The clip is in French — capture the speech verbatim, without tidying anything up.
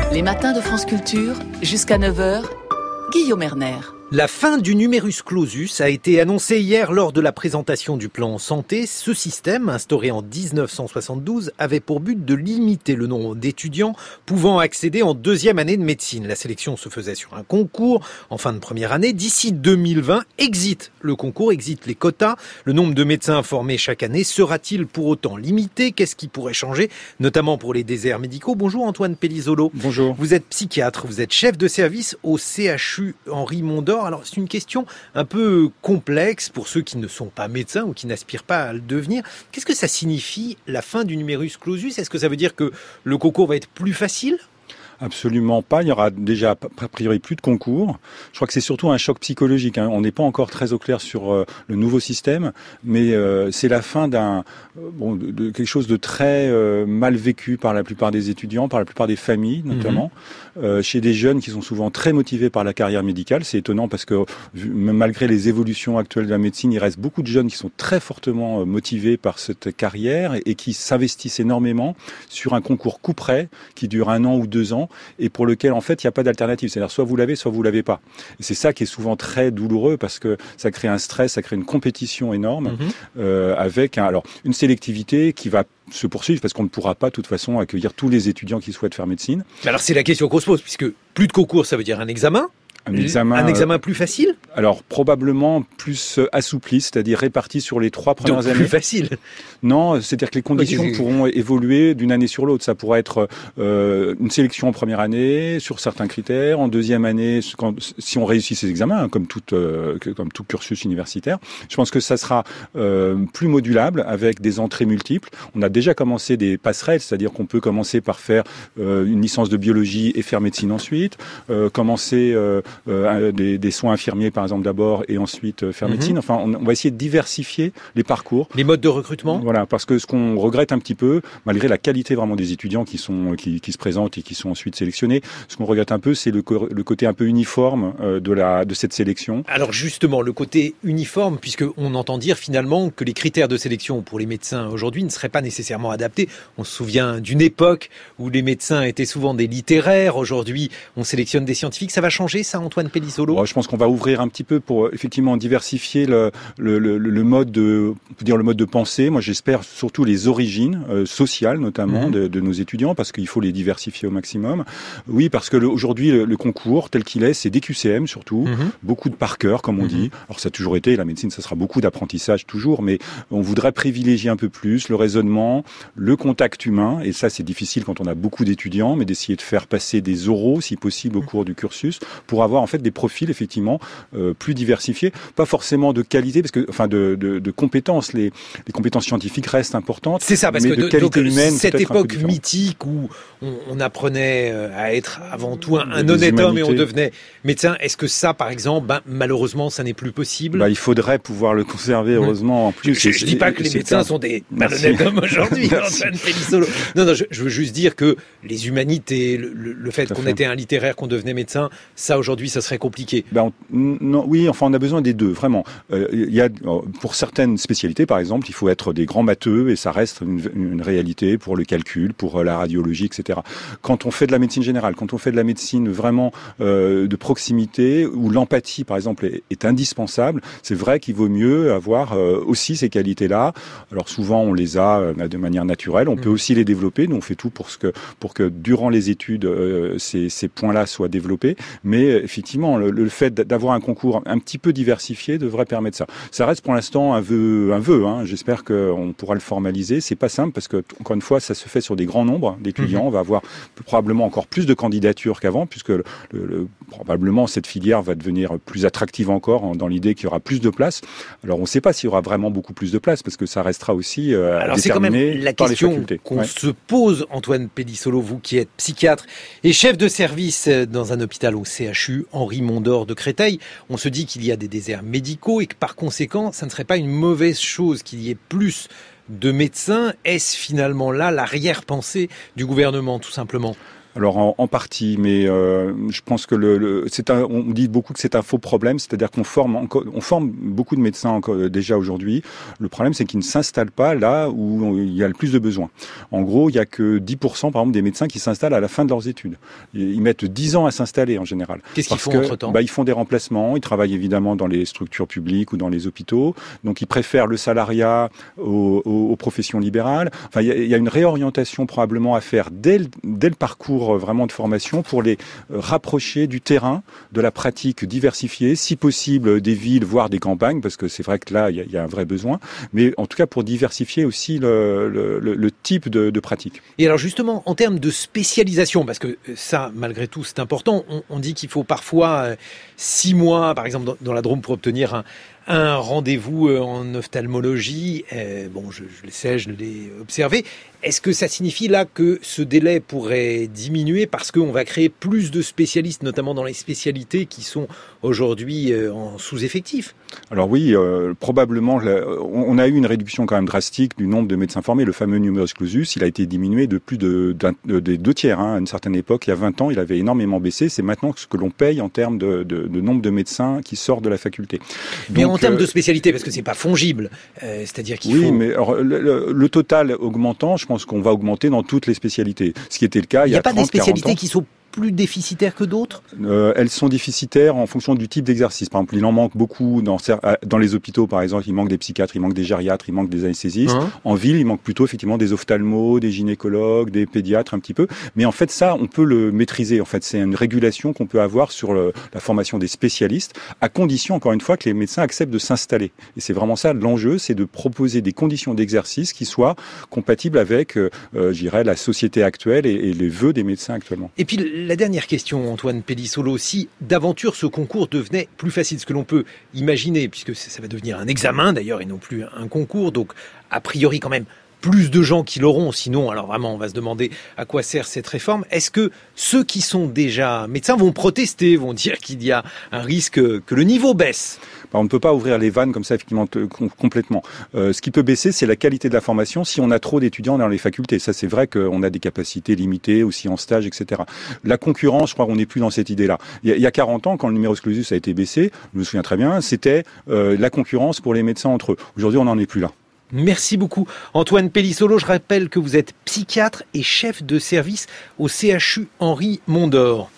Les matins de France Culture, jusqu'à neuf heures, Guillaume Erner. La fin du numerus clausus a été annoncée hier lors de la présentation du plan santé. Ce système, instauré en dix-neuf cent soixante-douze, avait pour but de limiter le nombre d'étudiants pouvant accéder en deuxième année de médecine. La sélection se faisait sur un concours en fin de première année. D'ici deux mille vingt, exit le concours, exit les quotas. Le nombre de médecins formés chaque année sera-t-il pour autant limité ? Qu'est-ce qui pourrait changer, notamment pour les déserts médicaux ? Bonjour Antoine Pellizolo. Bonjour. Vous êtes psychiatre, vous êtes chef de service au C H U Henri Mondor. Alors, c'est une question un peu complexe pour ceux qui ne sont pas médecins ou qui n'aspirent pas à le devenir. Qu'est-ce que ça signifie, la fin du numerus clausus ? Est-ce que ça veut dire que le concours va être plus facile ? Absolument pas. Il y aura déjà, a priori, plus de concours. Je crois que c'est surtout un choc psychologique. Hein. On n'est pas encore très au clair sur euh, le nouveau système, mais euh, c'est la fin d'un euh, bon, de, de quelque chose de très euh, mal vécu par la plupart des étudiants, par la plupart des familles, notamment, mmh. euh, chez des jeunes qui sont souvent très motivés par la carrière médicale. C'est étonnant parce que malgré les évolutions actuelles de la médecine, il reste beaucoup de jeunes qui sont très fortement motivés par cette carrière et, et qui s'investissent énormément sur un concours coup près qui dure un an ou deux ans, et pour lequel en fait il n'y a pas d'alternative, c'est-à-dire soit vous l'avez, soit vous l'avez pas. Et c'est ça qui est souvent très douloureux parce que ça crée un stress, ça crée une compétition énorme, mmh. euh, avec un, alors une sélectivité qui va se poursuivre parce qu'on ne pourra pas de toute façon accueillir tous les étudiants qui souhaitent faire médecine. Mais alors c'est la question qu'on se pose, puisque plus de concours, ça veut dire un examen. Un examen, un examen plus facile ? Alors, probablement plus assoupli, c'est-à-dire réparti sur les trois premières Donc, années. plus facile ? Non, c'est-à-dire que les conditions okay. pourront évoluer d'une année sur l'autre. Ça pourrait être euh, une sélection en première année, sur certains critères. En deuxième année, quand, si on réussit ces examens, hein, comme, tout, euh, comme tout cursus universitaire, je pense que ça sera euh, plus modulable, avec des entrées multiples. On a déjà commencé des passerelles, c'est-à-dire qu'on peut commencer par faire euh, une licence de biologie et faire médecine ensuite, euh, commencer... Euh, Euh, des, des soins infirmiers par exemple d'abord et ensuite euh, faire mm-hmm. médecine. Enfin, on, on va essayer de diversifier les parcours. Les modes de recrutement. Voilà, parce que ce qu'on regrette un petit peu, malgré la qualité vraiment des étudiants qui sont qui, qui se présentent et qui sont ensuite sélectionnés, ce qu'on regrette un peu, c'est le, le côté un peu uniforme euh, de la de cette sélection. Alors justement, le côté uniforme, puisque on entend dire finalement que les critères de sélection pour les médecins aujourd'hui ne seraient pas nécessairement adaptés. On se souvient d'une époque où les médecins étaient souvent des littéraires. Aujourd'hui, on sélectionne des scientifiques. Ça va changer, ça, Antoine Pellizolo ? Bon, je pense qu'on va ouvrir un petit peu pour effectivement diversifier le, le, le, le mode de, on peut dire le mode de pensée. Moi, j'espère surtout les origines euh, sociales, notamment mmh. de, de nos étudiants, parce qu'il faut les diversifier au maximum. Oui, parce que le, aujourd'hui, le, le concours tel qu'il est, c'est des Q C M surtout, mmh. beaucoup de par cœur, comme on mmh. dit. Alors, ça a toujours été la médecine, ça sera beaucoup d'apprentissage toujours, mais on voudrait privilégier un peu plus le raisonnement, le contact humain, et ça, c'est difficile quand on a beaucoup d'étudiants, mais d'essayer de faire passer des oraux, si possible, au cours du cursus, pour avoir en fait des profils effectivement euh, plus diversifiés, pas forcément de qualité, parce que enfin de, de, de compétences. Les, les compétences scientifiques restent importantes. C'est ça, parce mais que de de, qualité donc, humaine, cette époque mythique où on, on apprenait à être avant tout un, un honnête homme et on devenait médecin. Est-ce que ça, par exemple, ben, malheureusement, ça n'est plus possible ? Bah, il faudrait pouvoir le conserver, heureusement. En plus, je ne dis pas que les médecins un... sont des malhonnêtes hommes aujourd'hui, Antoine Pellizolo. Non, non, je, je veux juste dire que les humanités, le, le, le fait qu'on fait. était un littéraire, qu'on devenait médecin, ça aujourd'hui, ça serait compliqué. Ben, on, non, oui, enfin, on a besoin des deux, vraiment. Euh, il y a, pour certaines spécialités, par exemple, il faut être des grands matheux et ça reste une, une réalité pour le calcul, pour la radiologie, et cetera. Quand on fait de la médecine générale, quand on fait de la médecine vraiment euh, de proximité, où l'empathie, par exemple, est, est indispensable, c'est vrai qu'il vaut mieux avoir euh, aussi ces qualités-là. Alors souvent, on les a euh, de manière naturelle. On mmh. peut aussi les développer. Nous, on fait tout pour ce que, pour que durant les études, euh, ces, ces points-là soient développés. Mais effectivement, le, le fait d'avoir un concours un petit peu diversifié devrait permettre ça. Ça reste pour l'instant un vœu, un vœu. Hein. J'espère qu'on pourra le formaliser. C'est pas simple parce que, encore une fois, ça se fait sur des grands nombres d'étudiants. Mmh. On va avoir probablement encore plus de candidatures qu'avant, puisque le, le, probablement cette filière va devenir plus attractive encore, dans l'idée qu'il y aura plus de places. Alors, on ne sait pas s'il y aura vraiment beaucoup plus de places, parce que ça restera aussi euh, Alors, déterminé c'est quand même la par question les facultés. qu'on ouais. se pose, Antoine Pellizolo, vous qui êtes psychiatre et chef de service dans un hôpital au C H U Henri Mondor de Créteil. On se dit qu'il y a des déserts médicaux et que par conséquent, ça ne serait pas une mauvaise chose qu'il y ait plus de médecins. Est-ce finalement là l'arrière-pensée du gouvernement, tout simplement ? Alors en, en partie, mais euh, je pense que le, le c'est un, on dit beaucoup que c'est un faux problème, c'est-à-dire qu'on forme encore, on forme beaucoup de médecins encore, déjà aujourd'hui. Le problème, c'est qu'ils ne s'installent pas là où il y a le plus de besoins. En gros, il y a que dix pour cent par exemple des médecins qui s'installent à la fin de leurs études. Ils mettent dix ans à s'installer en général. Qu'est-ce qu'ils font que, entre-temps ? Bah, ils font des remplacements, ils travaillent évidemment dans les structures publiques ou dans les hôpitaux. Donc ils préfèrent le salariat aux, aux, aux professions libérales. Enfin, il y, a, il y a une réorientation probablement à faire dès le, dès le parcours vraiment de formation pour les rapprocher du terrain, de la pratique diversifiée, si possible des villes, voire des campagnes, parce que c'est vrai que là, il y a, il y a un vrai besoin, mais en tout cas pour diversifier aussi le, le, le, le type de, de pratique. Et alors justement, en termes de spécialisation, parce que ça, malgré tout, c'est important, on, on dit qu'il faut parfois euh, six mois, par exemple, dans, dans la Drôme, pour obtenir un un rendez-vous en ophtalmologie. Euh, bon, je, je le sais, je l'ai observé. Est-ce que ça signifie là que ce délai pourrait diminuer parce qu'on va créer plus de spécialistes, notamment dans les spécialités qui sont aujourd'hui en sous-effectif ? Alors oui, euh, probablement, on a eu une réduction quand même drastique du nombre de médecins formés. Le fameux numerus clausus, il a été diminué de plus de, de, de deux tiers. Hein. À une certaine époque, il y a vingt ans, il avait énormément baissé. C'est maintenant ce que l'on paye en termes de, de, de nombre de médecins qui sortent de la faculté. Mais Donc, en termes euh, de spécialité, parce que c'est pas fongible, euh, c'est-à-dire qu'il oui, faut... Oui, mais alors, le, le, le total augmentant, je pense qu'on va augmenter dans toutes les spécialités. Ce qui était le cas il y a, il y a pas trente, des spécialités ans. qui sont plus déficitaires que d'autres ? euh, Elles sont déficitaires en fonction du type d'exercice. Par exemple, il en manque beaucoup dans, dans les hôpitaux, par exemple, il manque des psychiatres, il manque des gériatres, il manque des anesthésistes. Mmh. En ville, il manque plutôt effectivement des ophtalmos, des gynécologues, des pédiatres un petit peu. Mais en fait, ça, on peut le maîtriser. En fait, c'est une régulation qu'on peut avoir sur le, la formation des spécialistes, à condition, encore une fois, que les médecins acceptent de s'installer. Et c'est vraiment ça l'enjeu, c'est de proposer des conditions d'exercice qui soient compatibles avec, euh, je dirais, la société actuelle et, et les vœux des médecins actuellement. Et puis la dernière question, Antoine Pellissolo, si d'aventure ce concours devenait plus facile, ce que l'on peut imaginer, puisque ça va devenir un examen d'ailleurs et non plus un concours, donc a priori quand même plus de gens qui l'auront, sinon alors vraiment on va se demander à quoi sert cette réforme. Est-ce que ceux qui sont déjà médecins vont protester, vont dire qu'il y a un risque que le niveau baisse ? On ne peut pas ouvrir les vannes comme ça effectivement complètement. Euh, ce qui peut baisser, c'est la qualité de la formation si on a trop d'étudiants dans les facultés. Ça, c'est vrai qu'on a des capacités limitées aussi en stage, et cetera. La concurrence, je crois qu'on n'est plus dans cette idée-là. Il y a, il y a quarante ans, quand le numerus clausus a été baissé, je me souviens très bien, c'était euh, la concurrence pour les médecins entre eux. Aujourd'hui, on n'en est plus là. Merci beaucoup. Antoine Pellissolo, je rappelle que vous êtes psychiatre et chef de service au C H U Henri Mondor.